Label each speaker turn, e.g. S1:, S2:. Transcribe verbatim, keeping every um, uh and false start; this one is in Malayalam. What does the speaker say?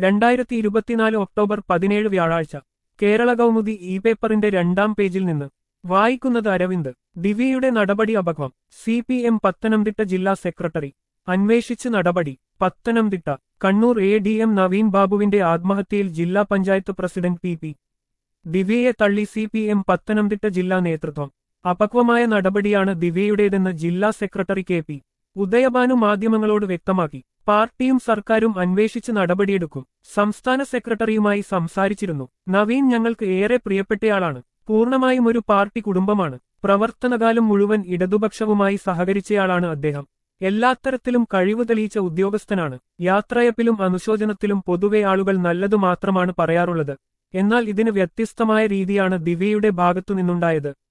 S1: രണ്ടായിരത്തി ഇരുപത്തിനാല് ഒക്ടോബർ പതിനേഴ് വ്യാഴാഴ്ച കേരള കൗമുദി ഇ പേപ്പറിന്റെ രണ്ടാം പേജിൽ നിന്ന് വായിക്കുന്നത് അരവിന്ദ്. ദിവ്യയുടെ നടപടി അപക്വം. സി പി എം പത്തനംതിട്ട ജില്ലാ സെക്രട്ടറി അന്വേഷിച്ച് നടപടി. Pathanamthitta. Kannur A D M Naveen ബാബുവിന്റെ ആത്മഹത്യയിൽ ജില്ലാ പഞ്ചായത്ത് പ്രസിഡന്റ് പി പി ദിവ്യയെ തള്ളി സി പി എം പത്തനംതിട്ട ജില്ലാ നേതൃത്വം. അപക്വമായ നടപടിയാണ് ദിവ്യയുടേതെന്ന് ജില്ലാ സെക്രട്ടറി കെ പി ഉദയഭാനു മാധ്യമങ്ങളോട് വ്യക്തമാക്കി. പാർട്ടിയും സർക്കാരും അന്വേഷിച്ച് നടപടിയെടുക്കും. സംസ്ഥാന സെക്രട്ടറിയുമായി സംസാരിച്ചിരുന്നു. നവീൻ ഞങ്ങൾക്ക് ഏറെ പ്രിയപ്പെട്ടയാളാണ്. പൂർണ്ണമായും ഒരു പാർട്ടി കുടുംബമാണ്. പ്രവർത്തനകാലം മുഴുവൻ ഇടതുപക്ഷവുമായി സഹകരിച്ചയാളാണ് അദ്ദേഹം. എല്ലാത്തരത്തിലും കഴിവ് തെളിയിച്ച ഉദ്യോഗസ്ഥനാണ്. യാത്രയപ്പിലും അനുശോചനത്തിലും പൊതുവെ ആളുകൾ നല്ലതു മാത്രമാണ് പറയാറുള്ളത്. എന്നാൽ ഇതിന് വ്യത്യസ്തമായ രീതിയാണ് ദിവ്യയുടെ ഭാഗത്തുനിന്നുണ്ടായത്.